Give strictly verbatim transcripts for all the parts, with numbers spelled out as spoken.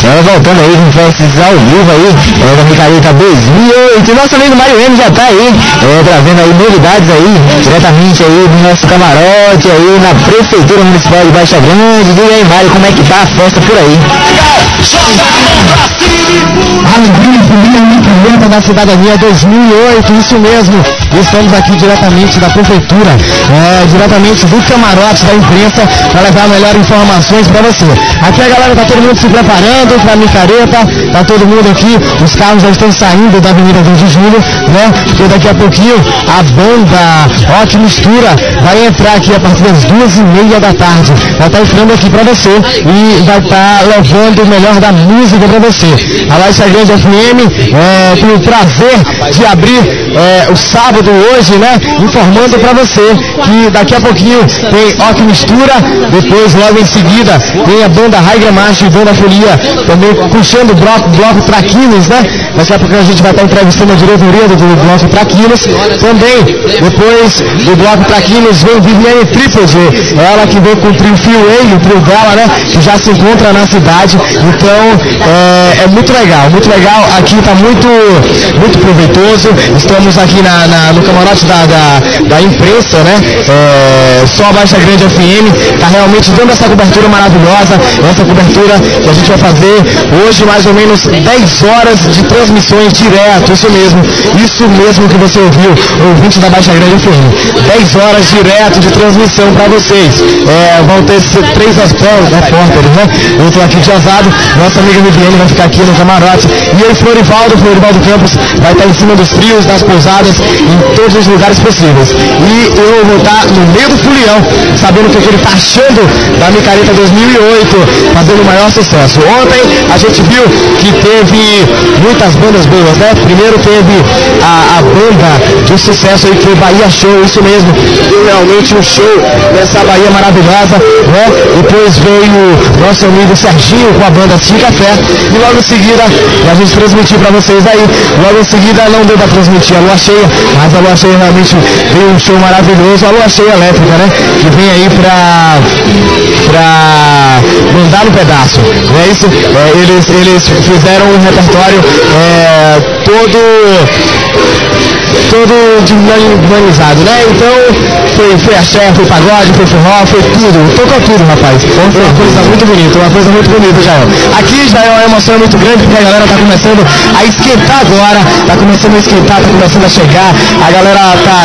É, voltando aí com festas ao vivo aí, é, da Micareta dois mil e oito. Nosso amigo Mário M já tá aí, é, trazendo aí novidades aí, diretamente aí do nosso camarote aí na Prefeitura Municipal de Baixa Grande. Diga aí, Mário, como é que tá a festa por aí? Alegria, folia, Micareta da Cidadania dois mil e oito, isso mesmo. Estamos aqui diretamente da Prefeitura, é, diretamente do camarote da imprensa, para levar melhores informações para você. Aqui a galera tá todo mundo se preparando para a Micareta, tá todo mundo aqui, os carros já estão saindo da Avenida dois de Julho, né? Porque daqui a pouquinho a banda Ótima Mistura vai entrar aqui a partir das duas e meia da tarde. Vai estar entrando aqui para você e vai estar levando o melhor da música para você. A Baixa Grande F M é, tem o prazer de abrir é, o sábado hoje, né? Informando para você que daqui a pouquinho tem Ótima Mistura, depois logo em seguida tem a banda Raigra Macho e Banda Folia, também puxando o bloco, bloco Traquinas, né? Daqui a pouco a gente vai estar entrevistando a diretoria do, do bloco Traquinas. Também, depois do bloco Traquinas, vem Viviane Trípode, ela que vem com o trio Fio o trio dela, né? Que já se encontra na cidade. Então, é, é muito legal, muito legal. Aqui está muito, muito proveitoso. Estamos aqui na, na, no camarote da, da, da imprensa, né? É, só a Baixa Grande F M está realmente dando essa cobertura maravilhosa, essa cobertura que a gente vai fazer hoje, mais ou menos dez horas de transmissões direto, isso mesmo, isso mesmo que você ouviu, ouvinte da Baixa Grande F M, dez horas direto de transmissão para vocês. É, vão ter três repórteres, né? Eu estou aqui de Osado, nossa amiga Viviane vai ficar aqui no camarote, e aí Florivaldo, Florivaldo Campos vai estar em cima dos trios, das pousadas, em todos os lugares possíveis. E eu vou estar no meio do folião, sabendo o que ele está achando da Micareta dois mil e oito, fazendo o maior sucesso. Ontem a gente viu que teve muitas bandas boas, né? Primeiro teve a, a banda de sucesso aí, que foi Bahia Show, isso mesmo, deu realmente um show nessa Bahia maravilhosa, né? Depois veio nosso amigo Serginho com a banda Sim Café, e logo em seguida a gente transmitiu para vocês aí, logo em seguida não deu para transmitir a Lua Cheia, mas a Lua Cheia realmente veio um show maravilhoso, a Lua Cheia Elétrica, né? Que vem aí pra, pra mandar no pedaço, não é isso? É, eles, eles fizeram um repertório é, todo todo humanizado, né? Então foi, foi axé, foi pagode, foi forró, foi tudo, tocou tudo, rapaz. Foi uma coisa muito bonita, uma coisa muito bonita, Jael. Aqui já é uma emoção muito grande, porque a galera tá começando a esquentar agora, tá começando a esquentar, tá começando a chegar, a galera tá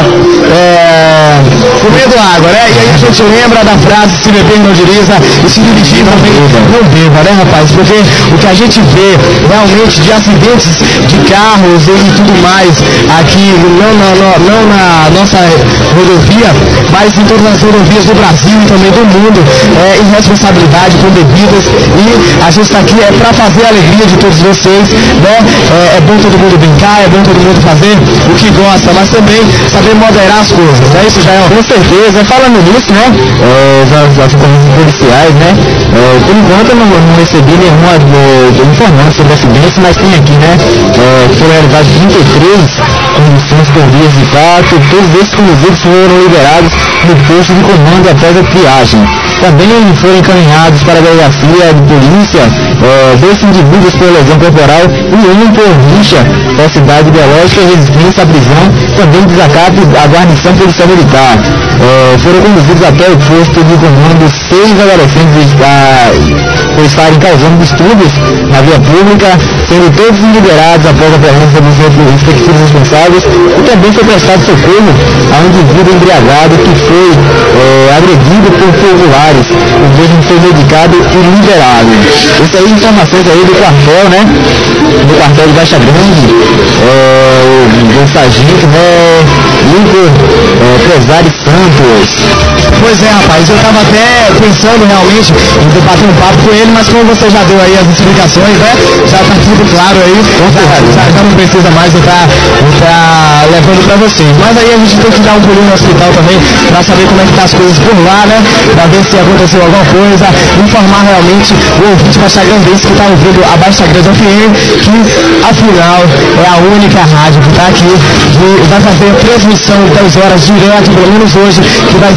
é, comendo água, né? E aí a gente lembra da frase, se beber não dirija, e se dirigir também não beba, né, rapaz? Porque o que a gente vê realmente de acidentes de carros e tudo mais aqui, não na, não na nossa rodovia, mas em todas as rodovias do Brasil e também do mundo, é irresponsabilidade com bebidas, e a gente está aqui é para fazer a alegria de todos vocês, né? É, é bom todo mundo brincar, é bom todo mundo fazer o que gosta, mas também saber moderar as coisas, é isso, Jael? Com certeza. Falando nisso, né, é, as, as ocorrências policiais, né, é, por enquanto eu não, não recebi nenhuma de, de informação sobre acidentes, mas tem aqui, né, é, foram realizados trinta e três conduções por vias de fato, todos esses conduzidos foram liberados no posto de comando após a triagem. Também foram encaminhados para a delegacia de polícia é, dois indivíduos por lesão corporal e um por rixa da cidade biológica e resistência à prisão, também desacato à guarnição policial militar. É, foram conduzidos até o posto de comando seis adolescentes a, por estarem causando distúrbios na via pública, sendo todos liberados após a presença dos respectivos responsáveis, e também foi prestado socorro a um indivíduo embriagado que foi é, agredido por populares, o mesmo foi medicado e liberado. Isso aí, informações aí do quartel, né? Do quartel de Baixa Grande, é, o, o sargento, né? Igor é, Presário Santos. Pois é, rapaz, eu tava até pensando realmente em bater um papo com ele, mas como você já deu aí as explicações, né? Já tá tudo claro aí, já, já, já não precisa mais eu tá, eu tá levando pra vocês. Mas aí a gente tem que dar um pulinho no hospital também, pra saber como é que tá as coisas por lá, né? Pra ver se aconteceu alguma coisa, informar realmente o ouvinte baixagrandense que tá ouvindo a Baixa Grande F M, que afinal é a única rádio que tá aqui, que vai fazer a transmissão dez horas direto, pelo menos hoje, que vai ser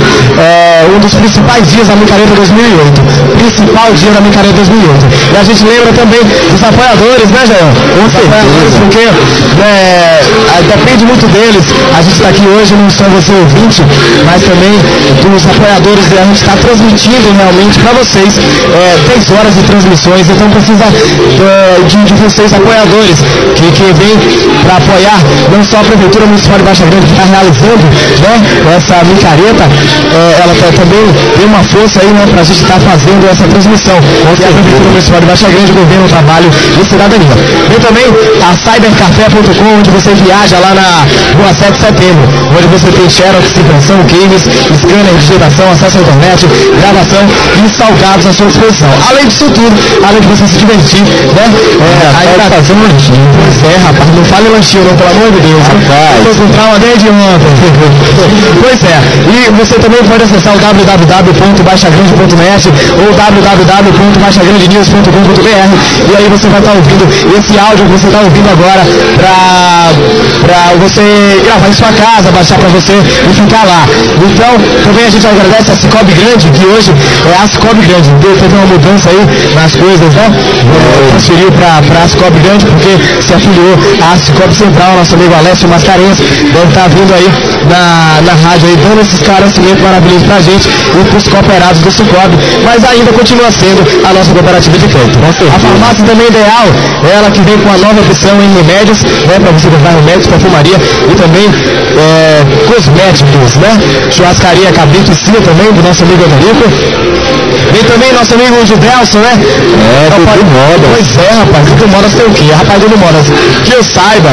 é, um dos principais dias da Micareta dois mil e oito. Principal dia da Micareta dois mil e oito. E a gente lembra também dos apoiadores, né, Jael? Com certeza. Porque é, depende muito deles. A gente está aqui hoje, não só você ouvinte, mas também dos apoiadores. A gente está transmitindo realmente para vocês é, dez horas de transmissões. Então precisa é, de, de vocês, apoiadores, que, que vêm para apoiar não só a Prefeitura Municipal de Baixa Grande, que está realizando, né, essa micareta, é, ela tá, também deu uma força aí, né, para a gente estar tá fazendo essa transmissão. Que é a Prefeitura Municipal de Baixa Grande, Governo, Trabalho e Cidadania. Tem também a cybercafé ponto com, onde você viaja lá na rua sete de setembro, onde você tem xerox, impressão, games, scanner, digitação, acesso à internet, gravação e salgados à sua disposição. Além disso tudo, além de você se divertir, né? É, aí tá fazendo um lanchinho. Pois é, rapaz, não fale lanchinho não, pelo amor de Deus. Rapaz. Eu tô com trauma desde ontem. Pois é, e você também pode acessar o w w w ponto baixa grande ponto net ou w w w ponto baixa grande news ponto com ponto b r, e aí você vai estar ouvindo esse áudio que você está ouvindo agora pra, pra você gravar em sua casa, baixar pra você e ficar lá. Então, também a gente agradece a Cicobi Grande, que hoje é a Cicobi Grande. Teve uma mudança aí nas coisas, né? É, transferiu pra, pra Cicobi Grande, porque se afiliou à Cicobi Central, nosso amigo Alessio Mascarenhas, deve estar vindo aí na, na rádio aí, dando esse esclarecimento maravilhoso pra gente e pros cooperados do Cicobi, mas ainda continua sendo a nossa cooperativa de crédito. A farmácia também ideal, ela que vem com a nova opção em remédios, né, para você comprar remédios, perfumaria e também é, cosméticos, né? Churrascaria Cabrito e Cia também, do nosso amigo Adrico. Vem também nosso amigo Gidelson, né? É, Dudu Modas. Pois é, rapaz, Dudu Modas tem o quê? Rapaz, Dudu Modas, que eu saiba,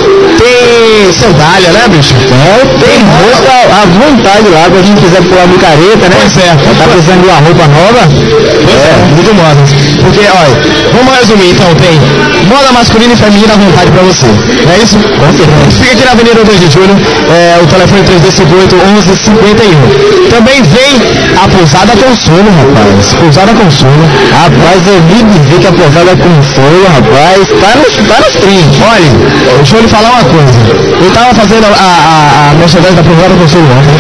tem sandália, né, bicho? É, tem roupa à vontade lá, pra quem quiser pular micareta, né? Pois é. Tá precisando de uma roupa nova? Pois é, Dudu Modas. Porque, olha, vamos resumir então, tem moda masculina e feminina à vontade pra você. Não é isso? Com certeza. Fica aqui na Avenida dois de Julho, é, o telefone três dois cinco oito, onze cinquenta e um. Também vem a Pousada Consolo, rapaz. Pousada Consolo. Rapaz, eu vi dizer que a Pousada Consolo, rapaz, tá nos, tá nos trinta. Olha, deixa eu lhe falar uma coisa. Eu tava fazendo a, a, a merchandising da Pousada Consolo ontem,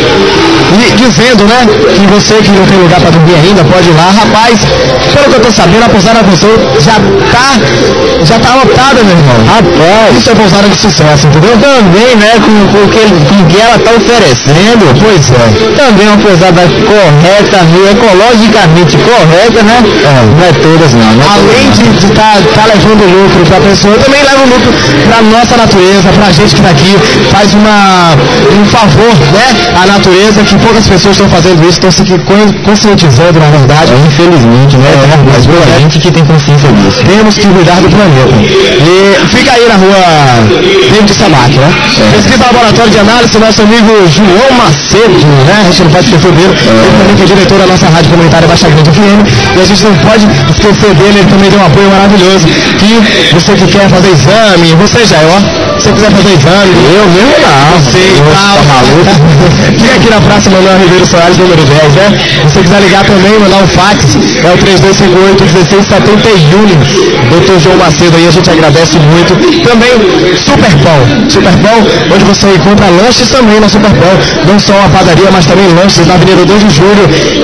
e dizendo, né, que você que não tem lugar pra dormir ainda, pode ir lá. Rapaz, pelo que eu tô sabendo, a Pousada Consolo já tá, já tá lotada, meu irmão. Rapaz, isso é Pousada de sucesso, entendeu? Também, né, com, com, que, com que ela tá oferecendo. Pois é. Também uma pousada correta, ecologicamente correta, né? É. Não é todas não. não é Além todas, de estar tá, tá levando lucro pra pessoa, também leva lucro pra nossa natureza, pra gente que tá aqui, faz uma, um favor, né? A natureza, que poucas pessoas estão fazendo isso, estão se conscientizando, na verdade. É, infelizmente, né? É, mas a gente que tem consciência disso. Temos que cuidar do planeta. E fica aí na rua David Sabac, né? É. Pesquisa Laboratório de Análise, nosso amigo João Macedo, né? A gente não pode esquecer dele. É. Ele também que é diretor da nossa rádio comunitária Baixa Grande F M. E a gente não pode esquecer dele, ele também deu um apoio maravilhoso. Que você que quer fazer exame, você já, ó, se você quiser fazer exame, eu mesmo não. Você e tal. Tá maluco? Fica aqui na Praça Manuel Ribeiro Soares, número dez, né? Se você quiser ligar também, mandar um fax, é o três dois cinco oito, um seis sete um. doutor João Macedo aí, a gente agradece muito. Também Superpão, Superpão, onde você encontra lanches também na Superpão, não só a padaria, mas também lanches na Avenida dois de Julho,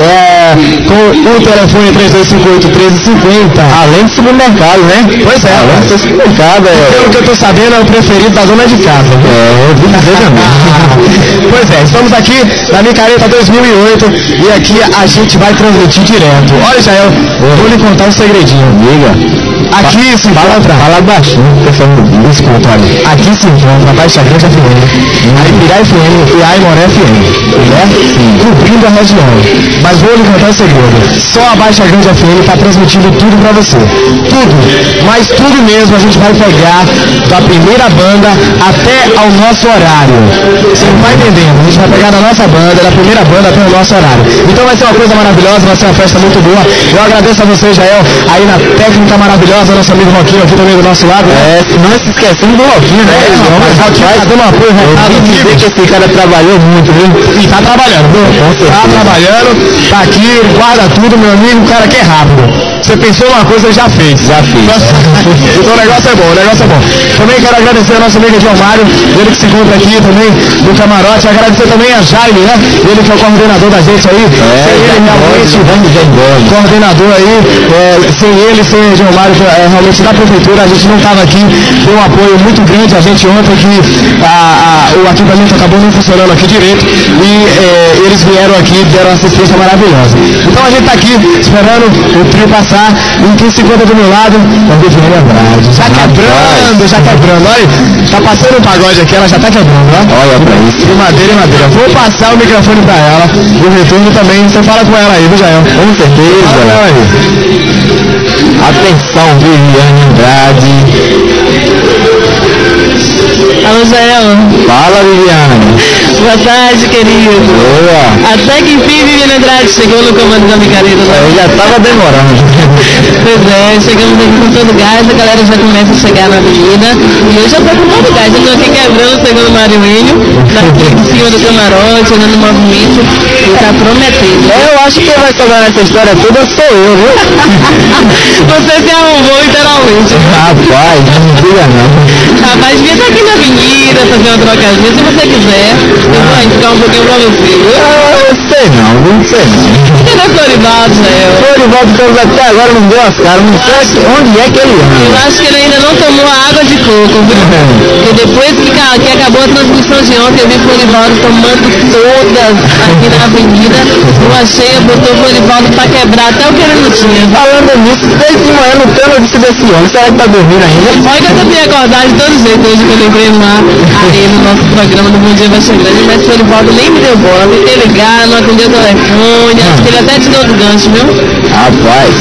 é, com o telefone três dois cinco oito, um três cinco zero. Além do supermercado, né? Pois é, além do supermercado, é. Pelo que eu tô sabendo, é o preferido da dona de casa. É, eu vi dizer também. Pois é, estamos aqui na Micareta dois mil e oito e aqui a gente vai transmitir direto. Olha, Jael, vou lhe contar um segredinho. Diga. Aqui se encontra, fala baixinho, escuta, olha, aqui se encontra a Baixa Grande F M, a Ibirá F M e a Aimoré F M, né? Cobrindo a região. Mas vou lhe contar um segredo, só a Baixa Grande F M está transmitindo tudo para você, tudo, mas tudo mesmo a gente vai pegar da primeira banda até ao nosso horário. Você não vai entendendo, a gente vai pegar da nossa banda, da primeira banda até o nosso horário. Então vai ser uma coisa maravilhosa, vai ser uma festa muito boa. Eu agradeço a você, Jael, aí na técnica maravilhosa maravilhosa, nosso amigo Roquinho aqui também do nosso lado. Né? É, não se esquecendo do Roquinho, né? É, não, mas Roquinho tá dando um apoio, recado aqui. Dizer que esse cara trabalhou muito, viu? E tá trabalhando, viu? Tá trabalhando, tá aqui, guarda tudo, meu amigo, o cara que é rápido. Você pensou numa coisa, já fez. Já fiz. Então o negócio é bom, o negócio é bom. Também quero agradecer ao nosso amigo João Mário, ele que se encontra aqui também no camarote. Agradecer também a Jaime, né? Ele que é o coordenador da gente aí. É, sem ele realmente, vamos, coordenador aí, é, sem ele, sem o João Mário, é, realmente da prefeitura, a gente não estava aqui. Deu um apoio muito grande a gente ontem que a, a, o equipamento acabou não funcionando aqui direito e é, eles vieram aqui e deram uma assistência maravilhosa. Então a gente está aqui esperando o trio passar. E quem se encontra do meu lado é o Viviane Andrade. Já quebrando, já quebrando. Olha, tá passando o pagode aqui, ela já tá quebrando, ó. Olha pra isso. De madeira em madeira. Vou passar o microfone pra ela. O retorno também. Você fala com ela aí, viu, Jael? Com certeza. Fala com ela aí. Atenção, Viviane Andrade. Alô, Jael. Fala, Viviane. Boa tarde, querido. Boa. Até que enfim, Viviane Andrade chegou no comando da micareta. Né? Eu já tava demorando. Pois é, chegamos aqui com todo gás, a galera já começa a chegar na avenida. E eu já tô com todo gás. Eu tô aqui quebrando o segundo Mário William, daqui em cima do camarote, olhando o movimento. E tá prometendo. Eu acho que quem vai sobrar nessa história toda sou eu, viu? Você se arrumou literalmente. Rapaz, não diga não. Rapaz, devia estar aqui na avenida, fazer uma trocazinha, se você quiser. Eu vou indicar um pouquinho pra você, viu? Eu sei não, não sei não. Cadê o Florivaldo, Zé? Florivaldo Campos até agora não deu as caras, não sei onde é que ele anda. Eu acho que ele ainda não tomou a água de coco, viu? Porque depois que, que acabou a transmissão de ontem, eu vi Florivaldo tomando todas aqui na avenida. Rua cheia, botou o Florivaldo pra quebrar até o que ele não tinha. Falando nisso, desde de manhã no tema disse desse homem, será que tá dormindo ainda? Olha que eu tentei acordar de todo jeito hoje que eu lembrei lá aí no nosso programa do Bom Dia Vai Chegando, mas o Florivaldo nem me deu bola, tentei ligar, não atendeu o telefone, acho que ele até te deu do gancho, viu? Rapaz,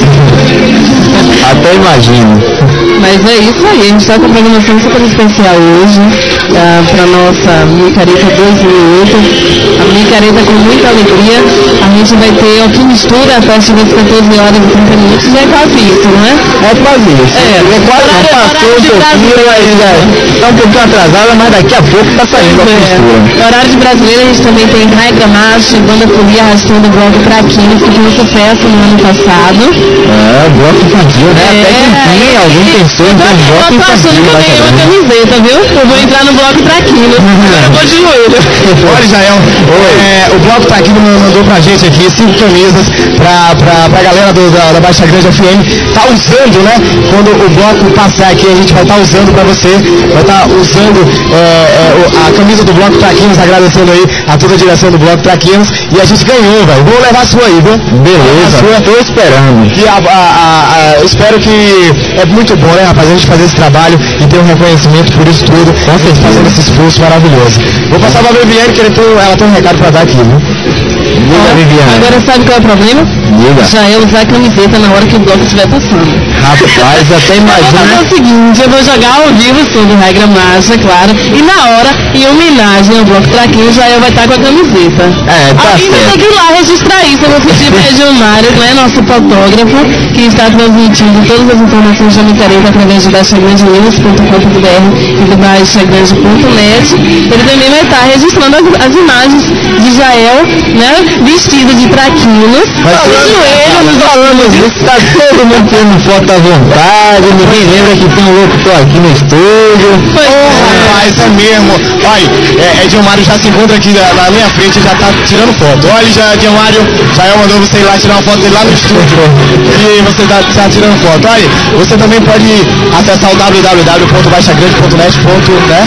até imagino. Mas é isso aí, a gente está com uma programação super especial hoje, uh, para nossa Micareta dois mil e oito. A Micareta com muita alegria. A gente vai ter o que mistura a partir das quatorze horas e trinta minutos, já é quase isso, não é? É quase isso. É, é quase horário, não passou um pouquinho, ainda está um pouquinho atrasada, mas daqui a pouco está saindo a mistura. É. Horário de brasileiro, a gente também tem Regra Marcha, Banda Folia arrastando o bloco Traquinos, que foi um sucesso no ano passado. É, bloco infantil, né? É, Até que enfim, alguém pensou em ter um bloco eu tô achando infantil. que eu ganhei uma camiseta, viu? Eu vou entrar no bloco Traquinos. Agora eu vou de joelho. Olha, Jael, é, o bloco tá aqui, mandou pra gente aqui cinco camisas pra, pra, pra galera do, da, da Baixa Grande F M. Tá usando, né? Quando o bloco passar aqui, a gente vai estar tá usando pra você. Vai estar tá usando é, é, a camisa do bloco Traquinos, agradecendo aí a toda a direção do bloco Traquinos. E a gente ganhou, velho. Vou levar a sua aí, viu? Beleza, sua. Tô esperando. E a, a, a, a, eu espero que é muito bom, né, rapaz, a gente fazer esse trabalho e ter um reconhecimento por isso tudo, com certeza, fazendo esse esforço maravilhoso. Vou passar pra Viviane, que ele tem, ela tem um recado pra dar aqui, viu? Diga, Viviane. Agora sabe qual é o problema? Diga. Já eu usar a camiseta na hora que o bloco estiver passando. Rapaz, até Eu vou fazer imagina. o seguinte, eu vou jogar ao vivo sobre Regra Marcha, claro, e na hora, em homenagem ao bloco Traquinho, já eu vai estar com a camiseta. É, tá Alguém vai ter certo. que ir lá registrar isso. Eu vou pedir para o Gilmário, né, nosso fotógrafo, que está transmitindo todas as informações da Micareta através de baixa grande news ponto com ponto b r e do baixa grande ponto net. Ele também vai estar registrando as, as imagens de Jael, né, vestido de traquinos, Mas de joelho nos falando disso, tá todo mundo tendo foto à vontade, ninguém lembra que tem um locutor aqui no estúdio. Pois Oh, é. rapaz, é mesmo. Olha, é, é Gilmário já se encontra aqui na, na minha frente e já tá tirando foto. Olha, já, Gilmário, Jael mandou você ir lá tirar uma foto dele lá no estúdio. E você tá, tá tirando foto. Olha, você também pode acessar o w w w ponto baixa grande ponto net. Né?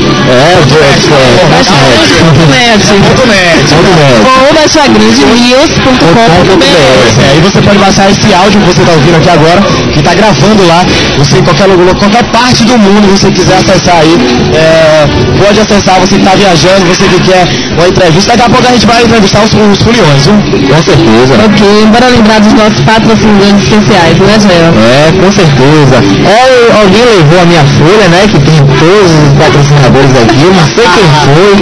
É, é, Baixa grande ponto net. Ponto net. Ou baixa grande news ponto com ponto b r. É, e você pode baixar esse áudio que você está ouvindo aqui agora, que está gravando lá, você em qualquer lugar, qualquer parte do mundo você quiser acessar aí, é, pode acessar, você que está viajando, você que quer uma entrevista, daqui a pouco a gente vai entrevistar os, os foliões, viu? Com certeza. Ok, bora lembrar dos nossos patrocinadores especiais, né, Jael? É, com certeza. É, alguém levou a minha folha, né? Que tem todos os patrocinadores aqui, não sei quem foi.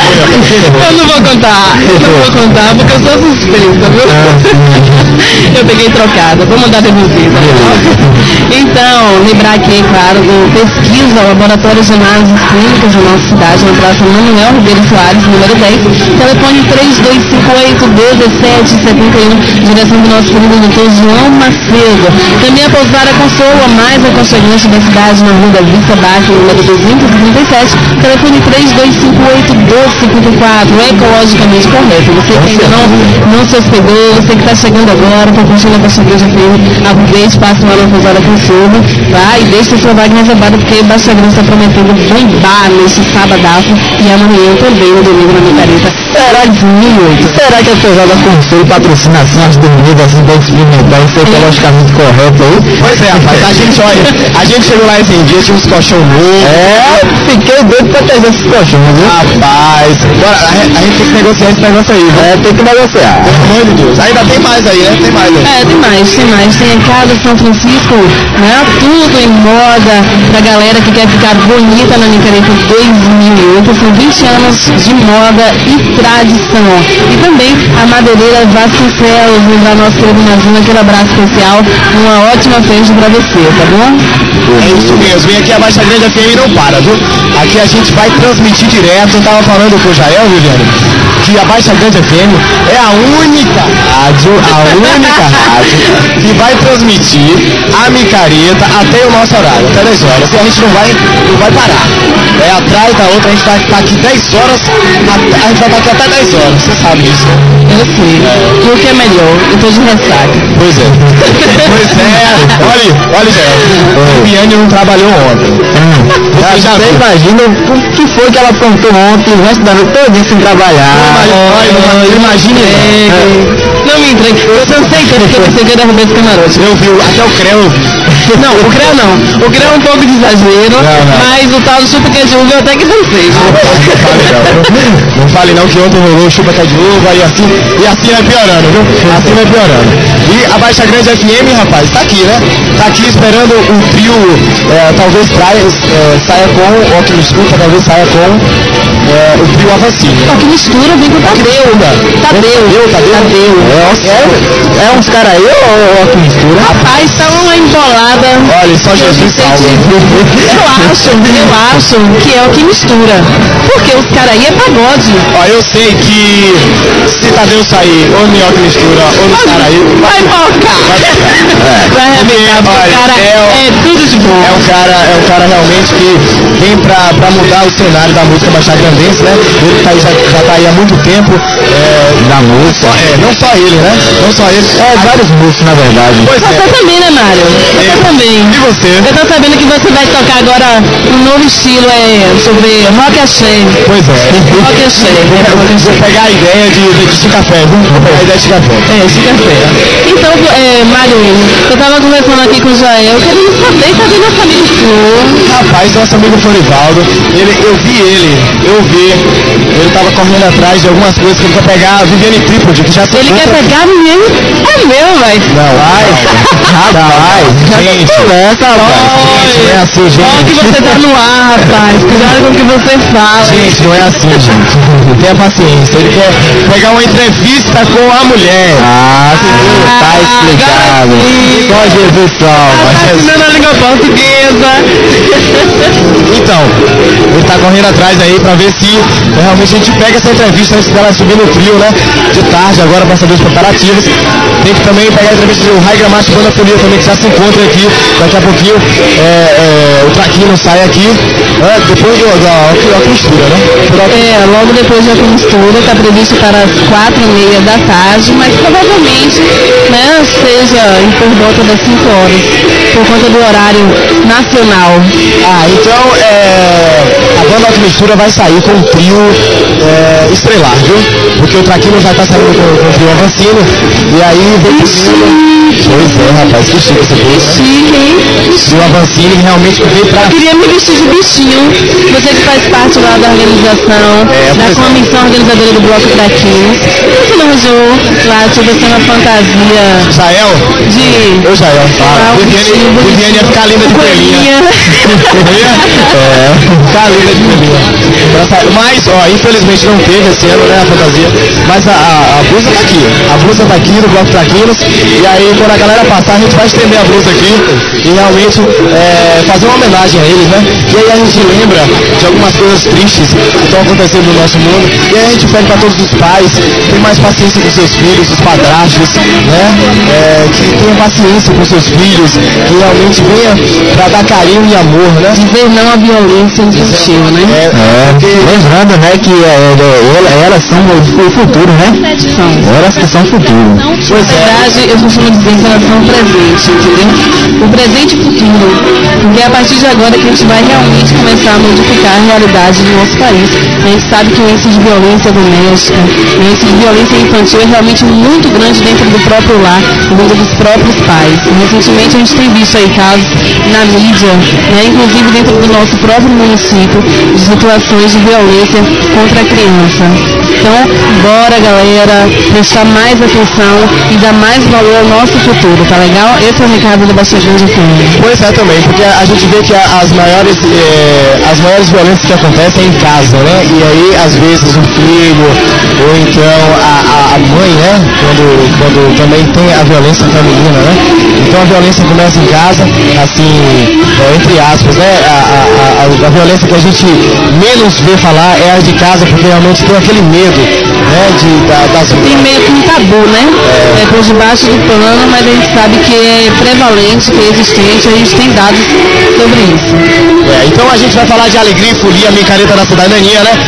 Eu não vou contar, eu não vou contar, porque eu sou suspeita, viu? Eu peguei trocada, vou mandar devolvida. Então, lembrar aqui, claro, do Pesquisa, Laboratório de Análises Clínicas da nossa cidade, na Praça Manuel Ribeiro Soares, número dez, telefone três dois cinco oito, um sete sete um, direção do nosso querido doutor João Macedo. Também a Pousada Consolo, a mais aconchegante da cidade, na Rua da Vista Baixa, número duzentos e trinta e sete, telefone três dois cinco oito, dois cinco quatro, é ecologicamente correto. Você que ainda não, não se hospedou, você que está chegando agora, está curtindo a Baixa Grande F M, aproveite, passe lá na Pousada Consolo, tá? E deixe a sua vaga reservada, porque Baixa Grande está prometendo bombar neste sábado e amanhã também, no domingo, na Micareta. Será que, será que a Pousada Consolo patrocina assim as dormidas, assim, bem experimentar, isso é ecologicamente correto aí? Pois é, rapaz, a gente, olha, a gente chegou lá esse dia, tinha uns colchão novos. É, fiquei doido pra trazer esses colchões, viu? Rapaz, bora, a, a gente tem que negociar esse negócio aí, viu? É, tem que negociar. Pelo amor de Deus. Ainda tem mais aí, né? Tem mais aí. É, tem mais, tem mais. Tem a Casa São Francisco, né? Tudo em moda pra galera que quer ficar bonita na Micareta dois mil e oito. São vinte anos de moda e tradição. E também a Madeireira Vasconcelos, lembrar nosso querido Nazinho, aquele abraço especial. Uma ótima festa pra você, tá bom? É isso mesmo. E aqui a Baixa Grande F M não para, viu? Aqui a gente vai transmitir direto. Eu tava falando com o Jael, Viviane, que a Baixa Grande F M é a única rádio, a única rádio que vai transmitir a Micareta até o nosso horário, até dez horas. E a gente não vai, não vai parar. É atrás da outra, a gente vai estar aqui dez horas, a gente vai estar aqui até dez horas, você sabe disso. Eu sei. E o que é melhor? Eu tô de ressaca. Pois é. Pois é. Olha, olha, Jael. A Viviane não trabalhou ontem. Hum. Você já Você viu? imagina o que foi que ela aprontou ontem, o resto da noite todinha sem trabalhar. Olha, imagine. Não me entregue. Eu cansei tanto que eu pensei que ia derrubar esse camarote. Eu vi, até o Creu eu vi. Não, o Creu não. O Creu é um pouco de exagero, Não, não. mas o tal do chupa que é de uva eu até que dancei. Não fale não. Não fale não que ontem rolou chupa que é de uva e assim, e assim vai piorando, viu? Assim vai piorando. E a Baixa Grande F M, rapaz, tá aqui, né? Tá aqui esperando o trio, é, talvez praia, é, saia com, ou que escuta, talvez saia com é, o trio Avancini. Só que mistura, vem com Tadeu. Tadeu. Tadeu, Tadeu. É, é uns caras aí ou, ou que mistura? Rapaz, tá uma embolada. Olha, só Jesus salva. Eu acho, eu acho que é o que mistura. Porque os caras aí é pagode. Ó, eu sei que se Tadeu sair, ou no que mistura, ou nos caras aí, Vai focar. Vai arrebentar, porque o cara é, é tudo de bom. É um cara, é um cara realmente que vem pra, pra mudar o cenário da música baixagrandense, né? Ele tá aí, já, já tá aí há muito tempo. É, Da música. só, é, não só ele, né? Não só ele. É, vários músicos, na verdade. Pois Você é. também, né, Mário? Você Eu. também. E você? Eu tô sabendo que você vai tocar agora um novo estilo, é, deixa eu ver, rock axé. Pois é. Rock axé. Vou pegar a ideia de, de, de Chicafé, viu? Vou pegar a ideia de Chicafé. É, fica feio. Então, é, Mário, eu tava conversando aqui com o Jael, querendo saber, cadê nosso amigo Flor? Rapaz, nosso amigo Florivaldo, ele, eu vi ele, eu vi, ele tava correndo atrás de algumas coisas que ele quer pegar a Viviane Trípode, que já se Ele quer encontra- pegar menino? É meu, velho. Não, vai. Rapaz, Gente, conversa, rapaz. gente, não é assim, Olha que gente. você tá no ar, rapaz. Cuidado com o que você fala. Gente, não é assim, gente. Tenha paciência. Ele quer pegar uma entrevista com a mulher. Ah, Ah, tá explicado. agora sim. Só Jesus salva. Tá ensinando a língua portuguesa. Então, ele tá correndo atrás aí pra ver se realmente a gente pega essa entrevista antes dela subir no trio, né? De tarde, agora pra saber os preparativos. Tem que também pegar a entrevista do Rai Gramacho Banda Folia também, que já se encontra aqui. Daqui a pouquinho é, é, o Traquino sai aqui. É, depois do, da Oque Mistura, né? Por Oque- É, logo depois da mistura, está previsto para as quatro e meia da tarde, mas provavelmente, né, seja em por volta das cinco horas, por conta do horário nacional. Ah, então é, a banda Oque Mistura vai sair com um trio é, estrelar, viu? Porque o Traquino já tá saindo com, com o trio Avancino. E aí vem Que chique. Pois é, rapaz, que chique esse trio, né? Chique, hein? E o Avancini realmente veio pra... Eu queria me vestir de bichinho. Você que faz parte lá da organização, É, da pois é. comissão organizadora do Bloco Traquinos. Você não arranjou lá, tipo assim, uma fantasia Jael? de... Eu, Jael. Ah, Ah, um Viviane, bichinho Viviane ia ficar linda de coelhinha. pelinha. É, ficar linda de pelinha. Pra sa- Mas, ó, infelizmente não teve esse ano, né, a fantasia. Mas a, a, a blusa tá aqui. A blusa tá aqui no Bloco Traquinos. E aí quando a galera passar, a gente vai estender a blusa aqui e realmente é, fazer uma homenagem a eles, né? E aí a gente lembra de algumas coisas tristes que estão acontecendo no nosso mundo. E aí a gente pede para todos os pais ter mais paciência com seus filhos, os padrastos, né? É, que tenham paciência com seus filhos, que realmente venha para dar carinho e amor, né? Dizer não à violência infantil, né? É, é porque... lembrando, né, que é, elas são o futuro, né? São. Elas que são o futuro. Na verdade, eu costumo dizer que elas são o presente, entendeu? O presente e o futuro. Porque é a partir de agora que a gente vai realmente começar a modificar a realidade do nosso país. A gente sabe que o índice de violência doméstica, o índice de violência infantil é realmente muito grande dentro do próprio lar, dentro dos próprios pais. Recentemente a gente tem visto aí casos na mídia, né, inclusive dentro do nosso próprio município, de situações de violência contra a criança. Então, bora galera, prestar mais atenção e dar mais valor ao nosso futuro, tá legal? Esse é o recado da Baixa Grande F M. Pois é também, porque a gente vê que as maiores, eh, as maiores violências que acontecem é em casa, né? E aí, às vezes, o filho, ou então a, a, a mãe, né? Quando, quando também tem a violência feminina, né? Então a violência começa em casa, assim, é, entre aspas, né? A, a, a, a violência que a gente menos vê falar é a de casa, porque realmente tem aquele medo, né? De, da, das... Tem meio que um tabu, né? É, é por debaixo do pano, mas a gente sabe que é prevalente, que é existente, a gente tem dados sobre isso. É, então a gente vai falar de alegria e folia, micareta da cidadania, né?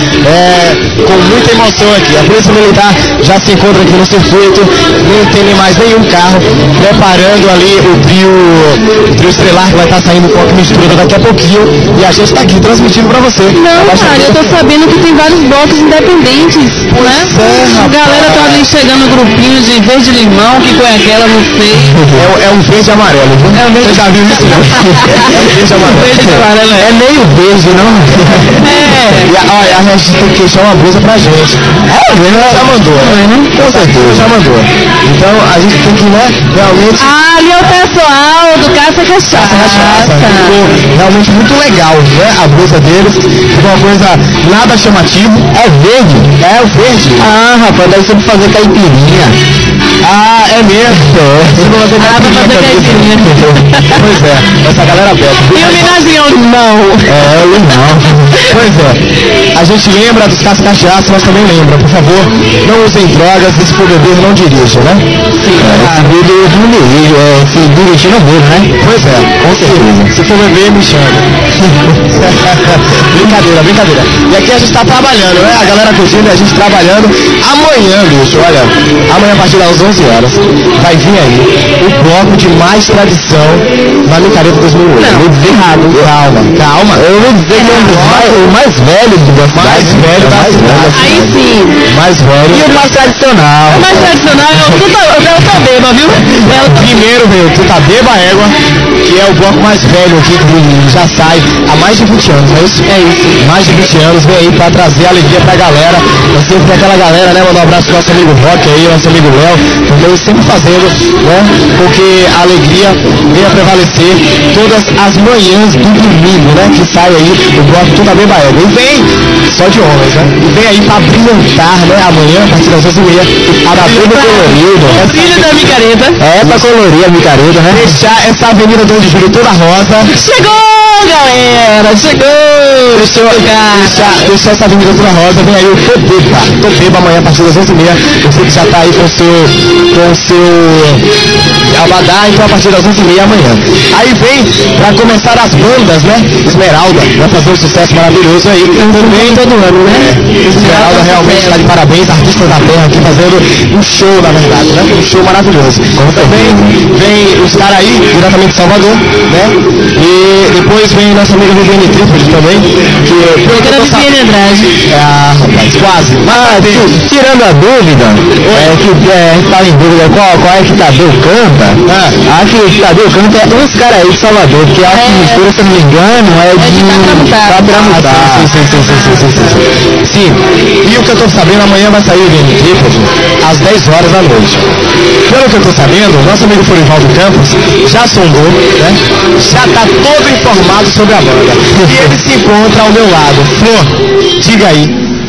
É, com muita emoção aqui. A Polícia Militar já se encontra aqui no circuito, não tem nem mais nenhum carro, preparando ali o trio, o trio Estrelar, que vai estar saindo com a mistura daqui a pouquinho, e a gente está aqui transmitindo para você. Não, cara, eu tô sabendo que tem vários blocos independentes, pois né? É, a galera tá ali chegando no grupinho de verde limão, que foi aquela, não sei. É, é um verde e amarelo, viu? É um verde... Você já viu isso? Não? É um verde e amarelo. Verde e amarelo, é. É meio verde, não? É. E a, olha, a gente tem que deixar uma blusa pra gente. É, já mandou, né? Com certeza, já mandou. Então a gente tem que, né, realmente... Ah, ali é o pessoal do Caça Cachaça. Cachaça. Ficou realmente muito legal, né? A blusa deles. Ficou uma coisa nada chamativa. É verde? É o verde. Ah, rapaz, deve ser pra fazer caipirinha. Ah, é mesmo. É. Você não vai fazer Ah, pra fazer caipirinha. Pois é, essa galera bebe. E homenagem ao limão. É, o limão. Pois é. A gente lembra dos Caça Cachaça, mas também lembra, por favor, não usem drogas e se for beber, não dirija, né? Sim, é, se beber, não dirige, é, se dirigir não bebe, né? Pois é, com certeza. Se for beber, me chama. Brincadeira, brincadeira. E aqui a gente tá trabalhando, né? A galera curtindo e a gente trabalhando. Amanhã, bicho, olha, amanhã a partir das onze horas, vai vir aí o bloco de mais tradição na Micareta dois mil e oito. Não, vou dizer errado. Calma, calma. Eu vou dizer que é um dos mais, o mais velho da cidade. Mais velho da mais cidade. velho. Aí sim. Mais velho. E o mais tradicional. O mais tradicional é o Tuta Beba, viu? É o Primeiro veio o Tuta Beba Égua, que é o bloco mais velho aqui, que já sai há mais de vinte anos, não é isso? É isso. Mais de vinte anos, vem aí pra trazer alegria pra galera. Eu sempre tem aquela galera, né? Mandar um abraço pro nosso amigo Rock aí, nosso amigo Léo, também sempre fazendo, né? Porque a alegria vem a prevalecer todas as manhãs do domingo, né? Que sai aí o bloco Tuta Beba Égua. E vem só de homens, né? E vem aí pra brilhantar, né? Amanhã, a partir das onze e meia, Tá tudo colorido. O brilho da micareta. É pra colorir a micareta, né? Deixar essa avenida dois de julho toda rosa. Chegou, galera! Chegou! Deixa, deixa, deixa essa avenida toda rosa, vem aí o Tobeba. Tobeba amanhã a partir das onze e meia. Você que já tá aí com o seu, com o seu Abadá, então a partir das onze e meia amanhã. Aí vem pra começar as bandas, né? Esmeralda vai fazer um sucesso maravilhoso aí. Também todo ano, né? Esmeralda realmente está de parabéns, artistas da terra aqui fazendo um show, na verdade, né? Um show maravilhoso. Também vem os caras aí, diretamente de Salvador, né? E depois vem nossa amiga Viviane Trípode também, que Eu quero Viviane Andrade. Ah, rapaz, quase. Ah, t- tirando a dúvida, é que é, a gente tava em dúvida qual, qual é que Tadeu canta. Ah. A que Tadeu canta é uns caras aí de Salvador, porque a É. mistura, se eu não me engano, é de de Tatramutar. Tatramutar. Ah, sim, sim, sim, sim, sim, sim, sim, sim. Sim, e o que eu tô sabendo, amanhã vai sair o Viviane Trípode às dez horas da noite. Pelo que eu tô sabendo, nosso amigo Florivaldo Campos já sondou, né? Já tá todo informado sobre a banda. E ele se encontra ao meu lado. Flor, diga aí,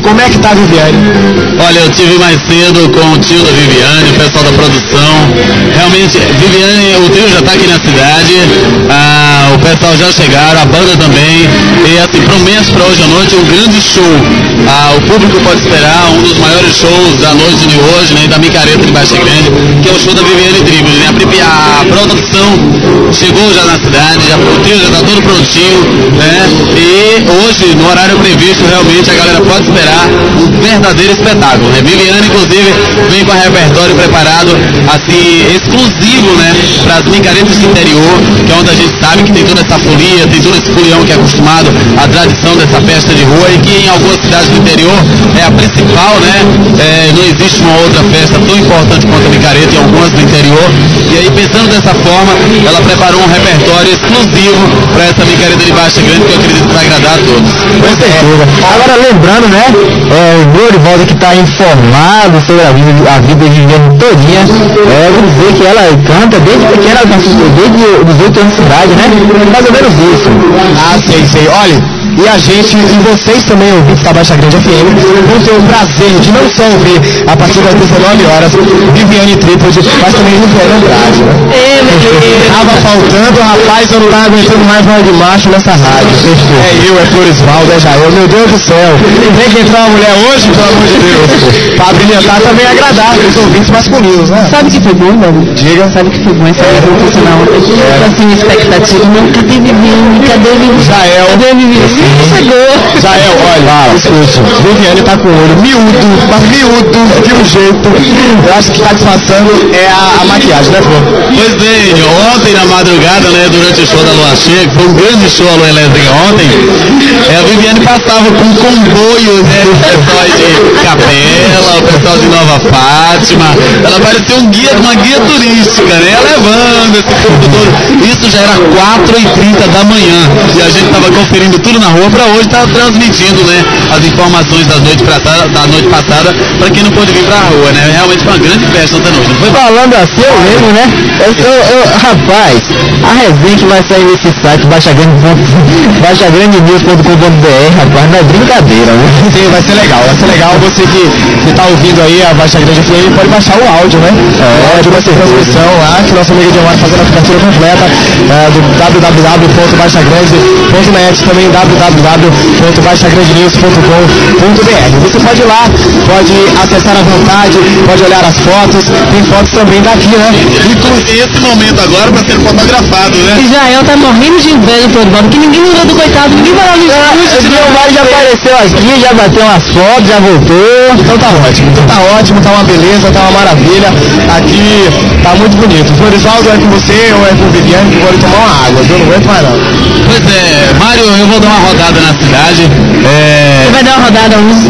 Como é que tá a Viviane? Olha, eu tive mais cedo com o tio da Viviane, o pessoal da produção. Realmente, Viviane, o trio já está aqui na cidade, ah, o pessoal já chegaram, a banda também. E assim, promessa para hoje à noite um grande show. Ah, o público pode esperar um dos maiores shows da noite de hoje, né, da Micareta de Baixa Grande, que é o show da Viviane Tribos, né? A, a produção chegou já na cidade, já, o trio já está todo prontinho, né? E hoje, no horário previsto, realmente a galera pode esperar um verdadeiro espetáculo, né? Viviane, inclusive, vem com um repertório preparado, assim, exclusivo, né, para as micaretas do interior, que é onde a gente sabe que tem toda essa folia, tem todo esse folião que é acostumado à tradição dessa festa de rua e que em algumas cidades do interior é a principal, né? É, não existe uma outra festa tão importante quanto a micareta em algumas do interior. E aí, pensando dessa forma, ela preparou um repertório exclusivo para essa micareta de Baixa Grande, que eu acredito que vai agradar a todos. Com certeza. Agora, lembrando, né, é, o Glorivaldo que está informado sobre a vida, a vida de Viviane todinha, é, vou dizer que ela canta desde pequena, desde os oito anos de idade, né? Mais ou menos isso. Ah, sei, sei. Olha, e a gente, e vocês também, ouvintes da Baixa Grande F M, vão ter o prazer de não só ouvir a partir das dezenove horas Viviane Trípode, mas também Viviane Andrade, né? Tava faltando, rapaz, eu não tava aguentando mais voz de macho nessa rádio. É eu, é Floresvaldo, é Jael, meu Deus do céu. Tem que entrar uma mulher hoje, pelo amor de Deus, pra brilhantar também agradar os ouvintes masculinos, né? Sabe o que foi bom, velho? Diga. Sabe o que foi bom essa profissional? É. Assim, expectativa, não, cadê Viviane? Cadê Viviane? Jael. Cadê Viviane? Chegou. Jael, olha, escute, Viviane tá com o olho miúdo, mas miúdo de um jeito. Eu acho que tá disfarçando é a, a maquiagem, né, Flor? Pois bem, ontem na madrugada, né, durante o show da Lua Cheia, que foi um grande show a Lua Elétrica ontem, é, a Viviane passava com um comboio, né, o pessoal de Capela, o pessoal de Nova Fátima. Ela parecia um guia, uma guia turística, né, levando esse povo todo. Isso já era quatro e trinta da manhã e a gente tava conferindo tudo na rua para hoje estar tá transmitindo, né, as informações da noite passada, da noite passada para quem não pôde vir para a rua, né? Realmente foi uma grande festa ontem à noite. Foi falando assim, eu lembro, né? Eu, eu, eu, rapaz, a resenha que vai sair nesse site baixa grande news ponto com ponto b r, rapaz, não é brincadeira, né? Sim, vai ser legal, vai ser legal. Você que, que tá ouvindo aí a Baixa Grande F M pode baixar o áudio, né? É, o áudio vai ser transmissão lá, que nossa amiga Diomar fazendo a cobertura completa é, do w w w ponto baixa grande ponto net, também w w w ponto baixa grande news ponto com ponto b r. Você pode ir lá, pode acessar à vontade, pode olhar as fotos, tem fotos também daqui, né? Inclusive esse momento agora para ser fotografado, né? E Jael tá morrendo de inveja todo mundo, que ninguém lembrou do coitado, ninguém vai lá no estúdio. O Guilherme já apareceu aqui, já bateu umas fotos, já voltou. Então tá ótimo, então tá ótimo, tá uma beleza, tá uma maravilha. Aqui tá muito bonito. Floresvaldo, é com você ou é com o Viviane que vou tomar uma água, eu não aguento mais não. Pois é, Mário, eu vou dar uma rodada na cidade. É... Você vai dar uma rodada uns.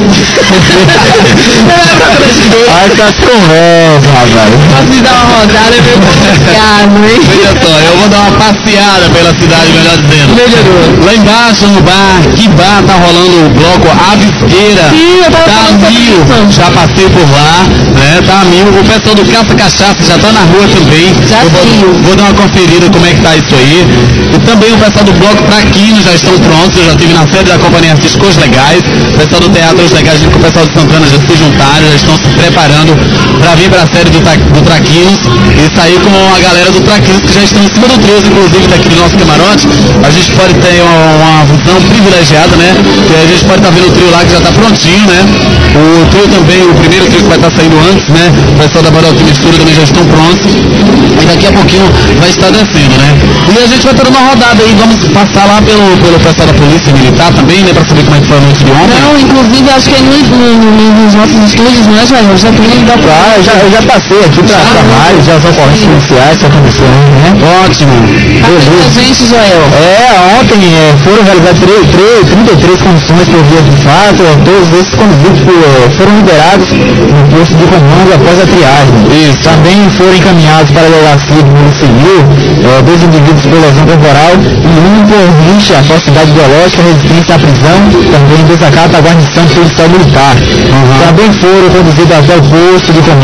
Olha essas conversas, rapaz. Posso me dar uma rodada, é meio complicado, hein? Veja só, eu vou dar uma passeada pela cidade, melhor dizendo. Melhorou. Lá embaixo no bar, que bar tá rolando o bloco Avisqueira. Sim, eu tava tá a mil, já passei por lá, né? Tá a mil. O pessoal do Caça Cachaça já tá na rua também. Já eu vou, vou dar uma conferida como é que tá isso aí. E também o pessoal do bloco Traquinos já estão prontos. Eu já estive na sede da Companhia Artística Os Legais. O pessoal do Teatro Os Legais, junto com o pessoal de Santana, já se juntaram, já estão se preparando para vir para a série do, do Traquinos e sair com a galera do Traquinos, que já estão em cima do trio, inclusive daqui do nosso camarote. A gente pode ter uma, uma visão privilegiada, né? Que a gente pode estar tá vendo o trio lá que já está prontinho, né? O trio também, o primeiro trio que vai estar tá saindo antes, né? O pessoal da Baroque Mistura também já estão prontos. E daqui a pouquinho vai estar descendo, né? E a gente vai ter uma rodada aí, vamos passar lá pelo, pelo pessoal da Polícia Militar também, né? Para saber como é que foi a noite de ontem. Não, inclusive acho que é no, no, no, nos nossos estúdios, né, Jael? Já tem da ah, eu já, eu já passei aqui para a rádio, já são correntes policiais, está acontecendo, né? Ótimo. Beleza. Gente, Joel. É, ontem é, foram realizadas trinta e três condições por via de fato, é, todos esses condutos é, foram liberados no posto de comando após a triagem. Isso. Também foram encaminhados para a delegacia de Polícia Civil, é, dois indivíduos por lesão corporal e um por rixa, falsidade biológica, resistência à prisão, também desacato à guarnição policial militar. Uhum. Também foram conduzidos até o posto de comando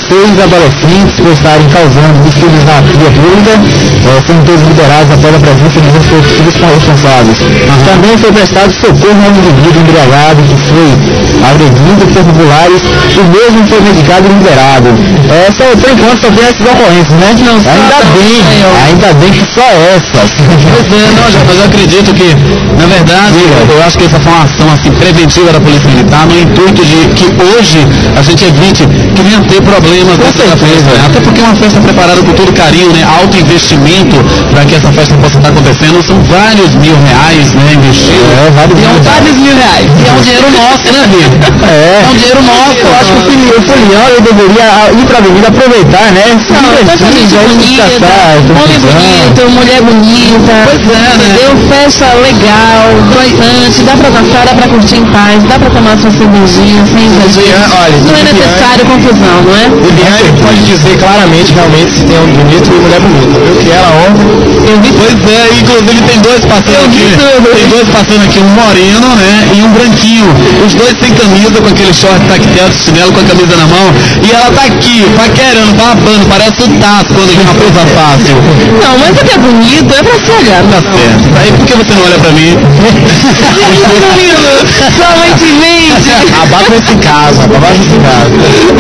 seis adolescentes por estarem causando distúrbios na via pública, é, sendo todos liberados após a presença dos respectivos responsáveis. Uhum. Também foi prestado socorro a um indivíduo embriagado que foi agredido por populares, o mesmo foi medicado e liberado. É, só, por enquanto só tem essas ocorrências, né? Não, ainda bem, ainda bem que só essas. Pois é, não, já, mas eu acredito que, na verdade, eu, eu acho que essa foi uma ação assim, preventiva da Polícia Militar, no intuito de que hoje a gente evite que venha ter problemas dentro da festa, né? Até porque é uma festa preparada com todo carinho, né? Alto investimento para que essa festa possa estar acontecendo, são vários mil reais, né, investidos. É, vários mil, vários mil reais. E é um dinheiro nosso, né, Vitor? É. É um dinheiro nosso. Eu acho que o folião ele deveria ir pra avenida aproveitar, né? Se não, tanta gente bonita, homem bonito, mulher bonita. Pois é, né? Entendeu? Festa legal, bastante, dá pra dançar, dá pra curtir em paz, dá pra tomar sua cervejinha sem exagero. Olha, não é necessário confusão, não é? Viviane pode dizer claramente, realmente, se tem homem bonito e mulher bonita. Viu que ela ontem... Eu vi, pois é, inclusive tem dois passando aqui. Tem dois passando aqui, um moreno, né? E um branquinho. Os dois sem camisa, com aquele short tactel de chinelo, com a camisa na mão. E ela tá aqui, paquerando, babando, parece o Tato quando vem uma coisa fácil. Não, mas o que é bonito é pra se olhar. Tá certo. Aí por que você não olha pra mim? Somente mente. Abafa esse caso, abafa esse caso.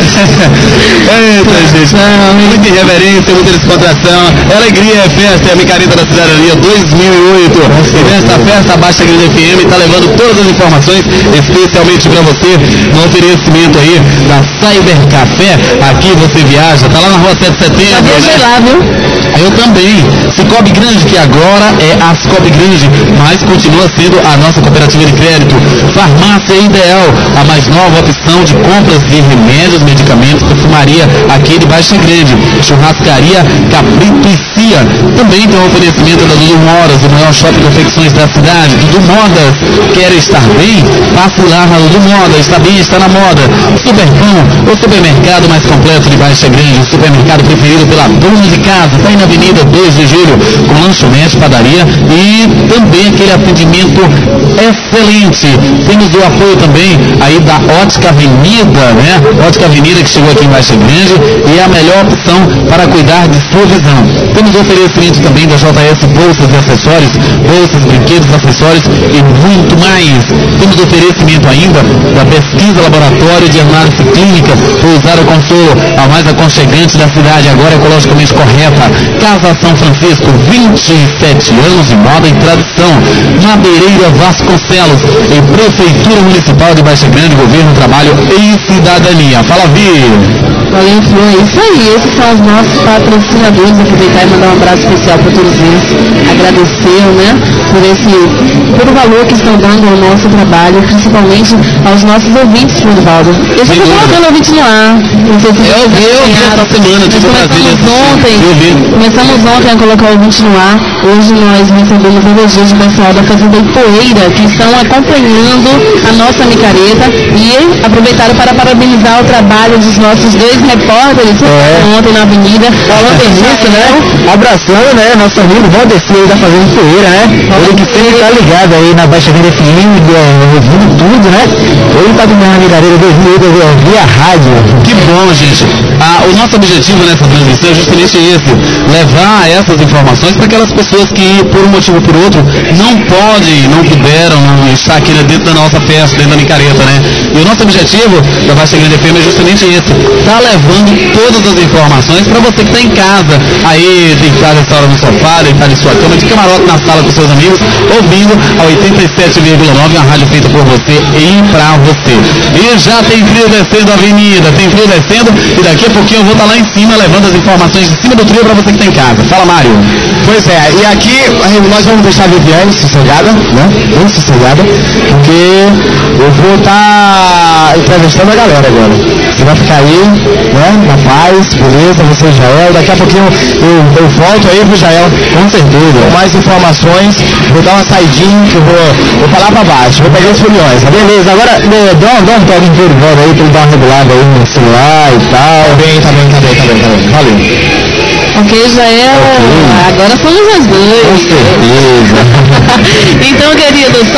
Eita, gente. Muita irreverência, muita descontração. Alegria é festa, é a micareta da cidadania dois mil e oito. E nesta festa, a Baixa Grande F M está levando todas as informações, especialmente para você, no oferecimento aí da Cyber Café. Aqui você viaja, tá lá na rua sete de setembro. Já viajei lá, viu? Eu também. Cicobi Grande, que agora é a Cicobi Grande, mas continua sendo a nossa cooperativa de crédito. Farmácia Ideal, a mais nova opção de compras de remédios, medicamentos, perfumaria aqui de Baixa Grande. Churrascaria Cabrito e Cia. Também tem um oferecimento da Dudu Modas, o maior shopping de confecções da cidade. Dudu Modas, quer estar bem? Passe lá na Dudu Modas, está bem, está na moda. Superpão, o supermercado mais completo de Baixa Grande, o supermercado preferido pela dona de casa, está aí na Avenida dois de Julho, com lanchonete, padaria e também aquele atendimento excelente. Temos o apoio também aí da Ótica Avenida, né? Ótica Avenida que chegou aqui em Baixa Grande e é a melhor opção para cuidar de sua visão. Temos o oferecimento também da J S Bolsas e Acessórios, bolsas, brinquedos, acessórios e muito mais. Temos o oferecimento ainda da pesquisa laboratório de análise clínica, pousar o consolo, a mais aconchegante da cidade, agora ecologicamente correta. Casa São Francisco, vinte e sete anos de moda e tradição. Madeireira Vasconcelos, e Prefeitura Municipal de Baixa Grande, Governo, Trabalho e Cidadania. Fala, Vi! Valeu, Flu, é isso aí. Esses são os nossos patrocinadores. Aproveitar e mandar um abraço especial para todos eles. Agradecer, né, por esse, pelo valor que estão dando ao nosso trabalho, principalmente aos nossos ouvintes, Fluvaldo. Eu já estou colocando ouvinte no ar. Não sei se eu vi, eu vi essa semana, tive o prazer de assistir. Ontem, eu vi. Começamos ontem a colocar o ouvinte no ar. Hoje nós recebemos elogios do pessoal da Fazenda Ipoeira, que estão acompanhando a nossa micareta e aproveitaram para parabenizar o trabalho dos nossos dois repórteres que é. ontem na avenida. Isso, né? Abraçando, né? Nosso amigo Valdeci aí da Fazenda Poeira, né? Ele que sempre tá ligado aí na Baixa Grande F M, ouvindo tudo, né? Ele tá tomando a micareta dois mil e oito via rádio. Que bom, gente. Ah, o nosso objetivo nessa transmissão é justamente esse, levar essas informações para aquelas pessoas que, por um motivo ou por outro, não podem, não puderam não estar aqui dentro da nossa festa, dentro da micareta, né? E o nosso objetivo da Baixa Grande F M é justamente esse, tá levando todas as informações para você que está em casa, aí deitado essa hora no sofá, deitado em sua cama, de camarote na sala com seus amigos, ouvindo a oitenta e sete vírgula nove, uma rádio feita por você e pra você. E já tem trio descendo a avenida, tem trio descendo, e daqui a pouquinho eu vou estar lá em cima levando as informações de cima do trio para você que está em casa. Fala, Mário. Pois é, e aqui nós vamos deixar a Viviane sossegada, né? Bem sossegada, porque eu vou estar entrevistando a galera agora. Você vai ficar aí, né? Na paz, beleza, você e Jael. Daqui a pouquinho eu, eu volto aí pro Jael, com certeza. Com mais informações, vou dar uma saidinha que eu vou, vou falar pra baixo, vou pegar os foliões, tá bem? Beleza, agora dá, dá um toque inteiro de volta aí pra ele dar uma regulada aí no celular e tal. Tá bem, tá bem, tá bem, tá bem, tá bem. Valeu. Ok, Jael, okay. Agora somos as duas. Com certeza. Então, queridos, só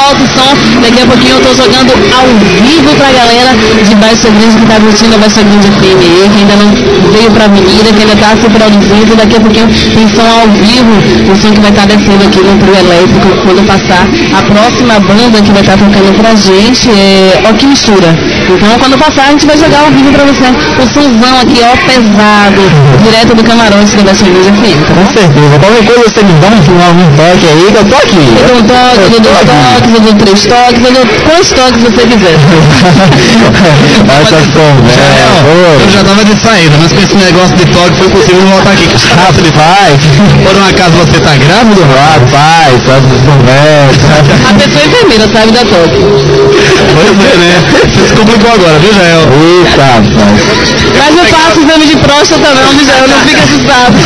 solta o som. Daqui a pouquinho eu tô jogando ao vivo pra galera de Baixa Grande que tá curtindo a Baixa Grande F M, que ainda não veio pra avenida, que ainda tá se produzindo. Daqui a pouquinho tem som ao vivo, o som que vai estar descendo aqui no trio elétrico quando passar a próxima banda que vai estar tocando pra gente é Ó Que Mistura. Então quando passar a gente vai jogar ao vivo pra você o somzão aqui, ó, pesado, direto do camarote da Baixa Grande F M, tá bom? Com certeza. Qualquer coisa você me dá um, um toque aí, que eu tô aqui. Eu dou um toque, eu dou dois toques, eu dou três toques, eu dou quantos toques você quiser. Essas conversas. Eu já tava de saída, mas com esse negócio de toque foi possível voltar aqui. Rápido, faz. Por um acaso você tá grávido? Rapaz, essas conversas. A pessoa é enfermeira, sabe da toque. Pois é, né? Você se complicou agora, viu, Jael? Eita, rapaz. Mas eu faço exame de próstata não, viu, Jael? Não fica assustado.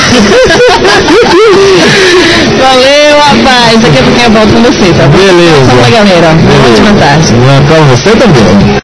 Valeu, rapaz. Daqui a pouquinho eu volto com você, tá bom? Beleza. Tchau pra galera. Uma ótima tarde. Pra você também.